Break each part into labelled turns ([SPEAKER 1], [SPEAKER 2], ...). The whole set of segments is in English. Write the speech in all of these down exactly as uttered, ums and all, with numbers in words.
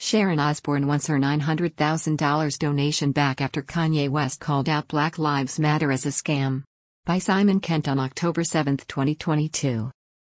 [SPEAKER 1] Sharon Osbourne wants her nine hundred thousand dollars donation back after Kanye West called out Black Lives Matter as a scam. By Simon Kent on October seventh, twenty twenty-two.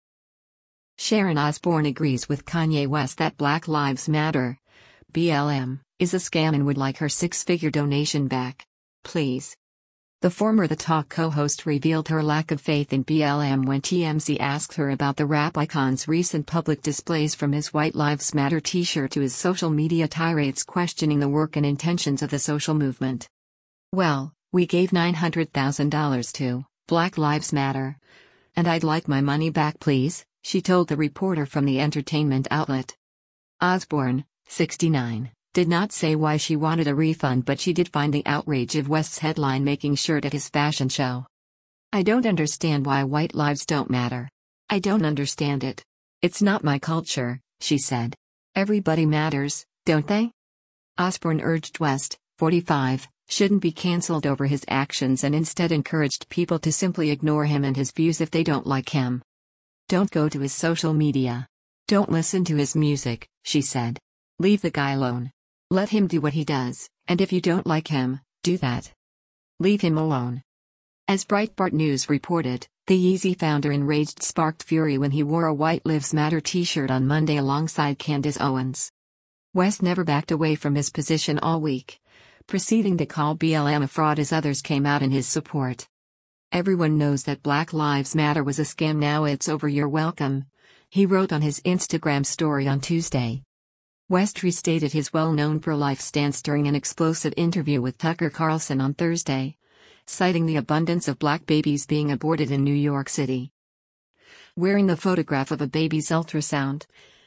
[SPEAKER 1] Sharon Osbourne agrees with Kanye West that Black Lives Matter, B L M, is a scam and would like her six-figure donation back. Please. The former The Talk co-host revealed her lack of faith in B L M when T M Z asked her about the rap icon's recent public displays, from his White Lives Matter t-shirt to his social media tirades questioning the work and intentions of the social movement. "Well, we gave nine hundred thousand dollars to Black Lives Matter. And I'd like my money back, please," she told the reporter from the entertainment outlet. Osbourne, sixty-nine, did not say why she wanted a refund, but she did find the outrage of West's headline-making shirt at his fashion show. "I don't understand why white lives don't matter. I don't understand it. It's not my culture," she said. "Everybody matters, don't they?" Osbourne urged West, forty-five, shouldn't be cancelled over his actions and instead encouraged people to simply ignore him and his views if they don't like him. "Don't go to his social media. Don't listen to his music," she said. "Leave the guy alone. Let him do what he does, and if you don't like him, do that. Leave him alone." As Breitbart News reported, the Yeezy founder enraged sparked fury when he wore a White Lives Matter t-shirt on Monday alongside Candace Owens. West never backed away from his position all week, proceeding to call B L M a fraud as others came out in his support. "Everyone knows that Black Lives Matter was a scam. Now it's over, you're welcome," he wrote on his Instagram story on Tuesday. West restated his well-known pro-life stance during an explosive interview with Tucker Carlson on Thursday, citing the abundance of black babies being aborted in New York City. Wearing the photograph of a baby's ultrasound,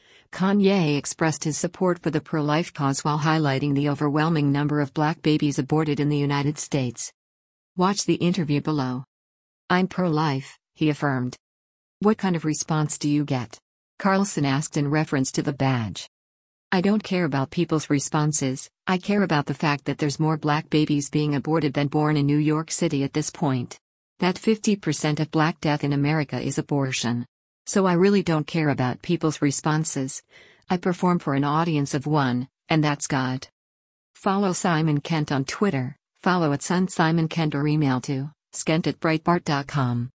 [SPEAKER 1] Kanye expressed his support for the pro-life cause while highlighting the overwhelming number of black babies aborted in the United States. Watch the interview below. "I'm pro-life," he affirmed. "What kind of response do you get?" Carlson asked in reference to the badge. "I don't care about people's responses. I care about the fact that there's more black babies being aborted than born in New York City at this point. That fifty percent of black death in America is abortion. So I really don't care about people's responses. I perform for an audience of one, and that's God." Follow Simon Kent on Twitter, follow at Sun Simon Kent, or email to skent at breitbart dot com.